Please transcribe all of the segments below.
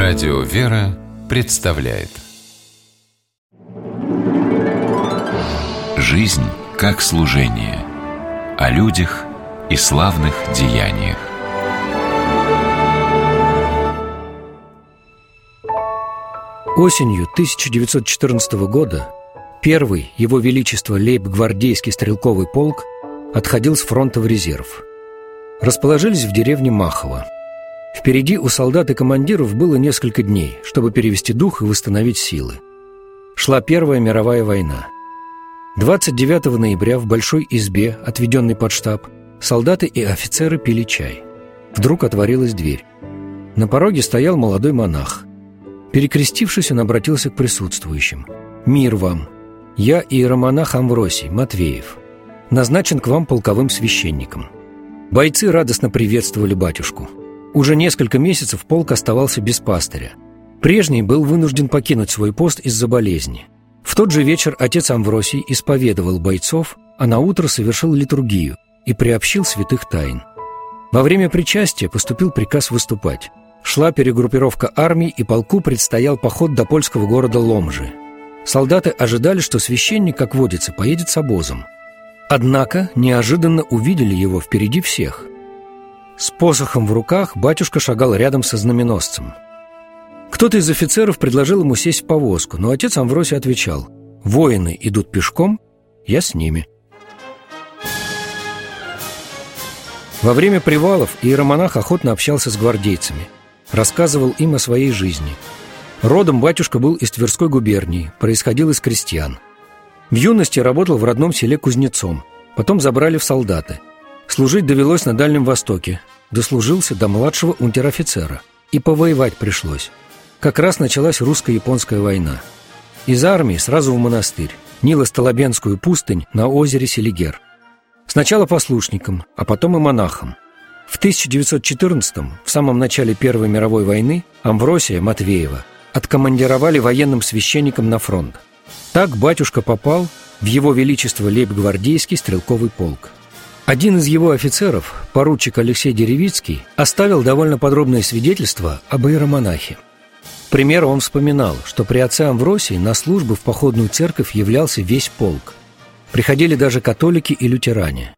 Радио «Вера» представляет «Жизнь как служение» о людях и славных деяниях. Осенью 1914 года первый Его Величество лейб-гвардейский стрелковый полк отходил с фронта в резерв. Расположились в деревне Махово. Впереди у солдат и командиров было несколько дней, чтобы перевести дух и восстановить силы. Шла Первая мировая война. 29 ноября в большой избе, отведенной под штаб, солдаты и офицеры пили чай. Вдруг отворилась дверь. На пороге стоял молодой монах. Перекрестившись, он обратился к присутствующим. «Мир вам! Я иеромонах Амвросий Матвеев. Назначен к вам полковым священником». Бойцы радостно приветствовали батюшку. Уже несколько месяцев полк оставался без пастыря. Прежний был вынужден покинуть свой пост из-за болезни. В тот же вечер отец Амвросий исповедовал бойцов, а наутро совершил литургию и приобщил святых тайн. Во время причастия поступил приказ выступать. Шла перегруппировка армий, и полку предстоял поход до польского города Ломжи. Солдаты ожидали, что священник, как водится, поедет с обозом. Однако неожиданно увидели его впереди всех. С посохом в руках батюшка шагал рядом со знаменосцем. Кто-то из офицеров предложил ему сесть в повозку, но отец Амвросий отвечал: «Воины идут пешком, я с ними». Во время привалов иеромонах охотно общался с гвардейцами, рассказывал им о своей жизни. Родом батюшка был из Тверской губернии, происходил из крестьян. В юности работал в родном селе кузнецом, потом забрали в солдаты. Служить довелось на Дальнем Востоке, дослужился до младшего унтер-офицера. И повоевать пришлось. Как раз началась русско-японская война. Из армии сразу в монастырь, Нило-Столобенскую пустынь на озере Селигер. Сначала послушником, а потом и монахом. В 1914-м, в самом начале Первой мировой войны, Амвросия Матвеева откомандировали военным священником на фронт. Так батюшка попал в Его Величество лейб-гвардейский стрелковый полк. Один из его офицеров, поручик Алексей Деревицкий, оставил довольно подробное свидетельство об иеромонахе. К примеру, он вспоминал, что при отце Амвросии на службу в походную церковь являлся весь полк. Приходили даже католики и лютеране.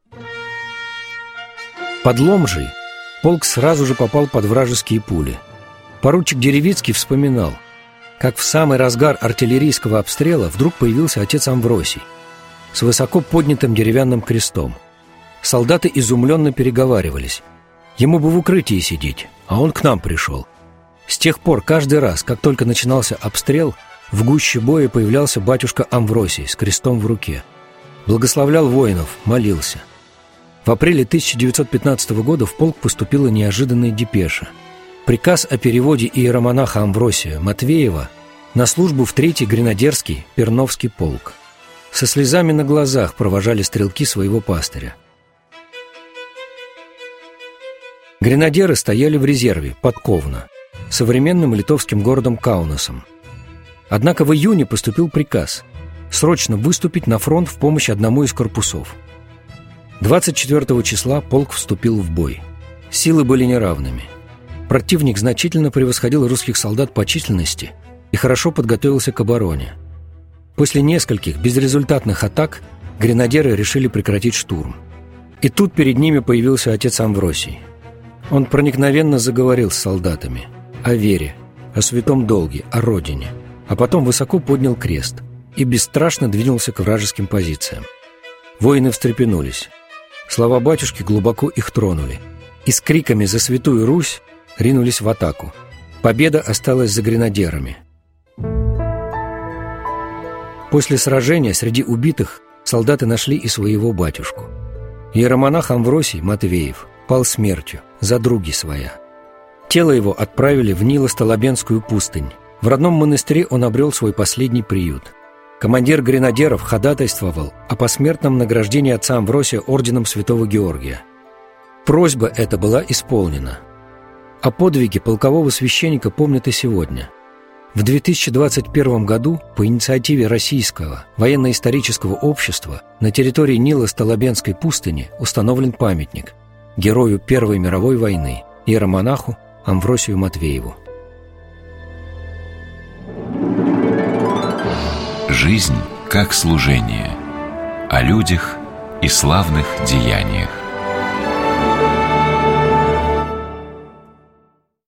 Под Ломжей полк сразу же попал под вражеские пули. Поручик Деревицкий вспоминал, как в самый разгар артиллерийского обстрела вдруг появился отец Амвросий с высоко поднятым деревянным крестом. Солдаты изумленно переговаривались. Ему бы в укрытии сидеть, а он к нам пришел. С тех пор каждый раз, как только начинался обстрел, в гуще боя появлялся батюшка Амвросий с крестом в руке. Благословлял воинов, молился. В апреле 1915 года в полк поступила неожиданная депеша. Приказ о переводе иеромонаха Амвросия Матвеева на службу в 3-й гренадерский Перновский полк. Со слезами на глазах провожали стрелки своего пастыря. Гренадеры стояли в резерве под Ковно, современным литовским городом Каунасом. Однако в июне поступил приказ срочно выступить на фронт в помощь одному из корпусов. 24 числа полк вступил в бой. Силы были неравными. Противник значительно превосходил русских солдат по численности и хорошо подготовился к обороне. После нескольких безрезультатных атак гренадеры решили прекратить штурм. И тут перед ними появился отец Амвросий. Он проникновенно заговорил с солдатами о вере, о святом долге, о родине, а потом высоко поднял крест и бесстрашно двинулся к вражеским позициям. Воины встрепенулись. Слова батюшки глубоко их тронули, и с криками «За Святую Русь!» ринулись в атаку. Победа осталась за гренадерами. После сражения среди убитых солдаты нашли и своего батюшку. Иеромонах Амвросий Матвеев пал смертью за други своя. Тело его отправили в Нило-Столобенскую пустынь. В родном монастыре он обрел свой последний приют. Командир гренадеров ходатайствовал о посмертном награждении отца Амвросия орденом Святого Георгия. Просьба эта была исполнена. О подвиге полкового священника помнят и сегодня. В 2021 году по инициативе Российского военно-исторического общества на территории Нило-Столобенской пустыни установлен памятник герою Первой мировой войны, иеромонаху Амвросию Матвееву. Жизнь как служение. О людях и славных деяниях.